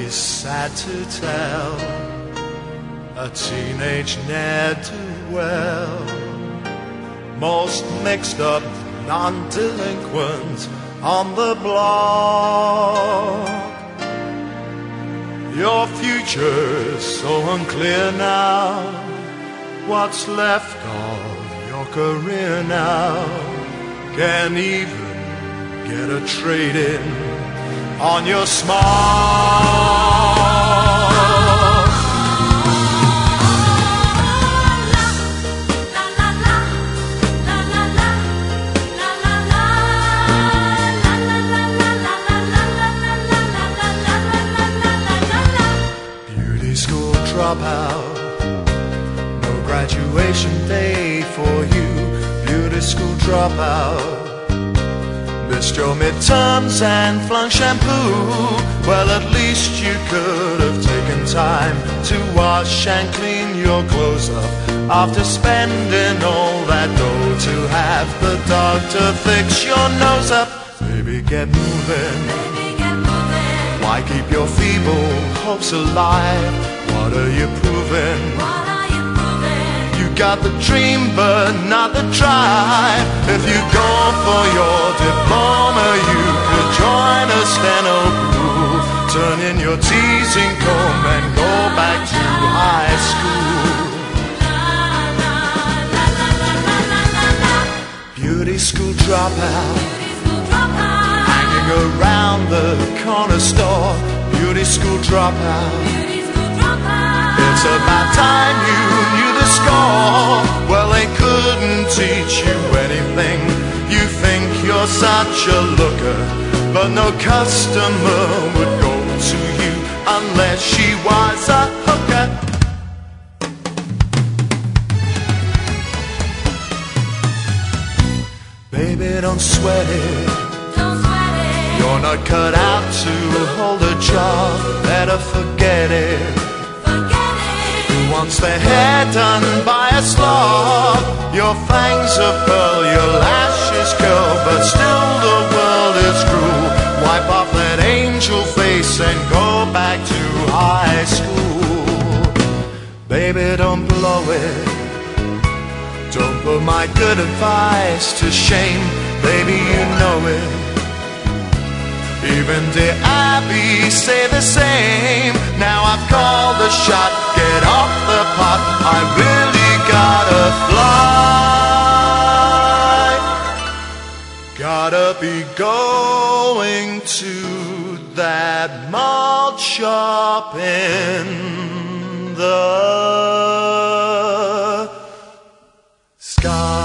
story sad to tell, a teenage ne'er-do-well, most mixed up non-delinquent on the block. Your future's so unclear now, what's left of your career now? Can't even get a trade-in on your smile. Beauty school dropout, no graduation day for you. Beauty school dropout, missed your midterms and flung shampoo. Well, at least you could have taken time to wash and clean your clothes up after spending all that dough to have the doctor fix your nose up. Baby, get moving. Why keep your feeble hopes alive? What are you proving? You got the dream but not the drive. If you go for your diploma, you could join a steno crew, turn in your teasing comb and go back to high school. Beauty school dropout, hanging around the corner store. Beauty school dropout, it's about time you knew the score. Well, they couldn't teach you anything. You think you're such a looker, but no customer would go to you unless she was a hooker. Baby, don't sweat it. You're not cut out to hold a job. Better forget it. Wants their hair done by a slob. Your fangs are pearl, your lashes curl, but still the world is cruel. Wipe off that angel face and go back to high school. Baby, don't blow it. Don't put my good advice to shame. Baby, you know it. Even dear Abby say the same. Now I've called the shot, get off the pot. I really gotta fly. Gotta be going to that mall shop in the sky.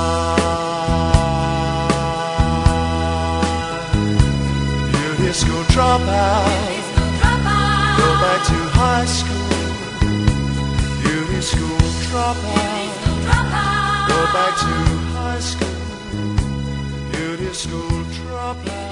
School dropout, go back to high school. Beauty school dropout, go back to high school. Beauty school dropout.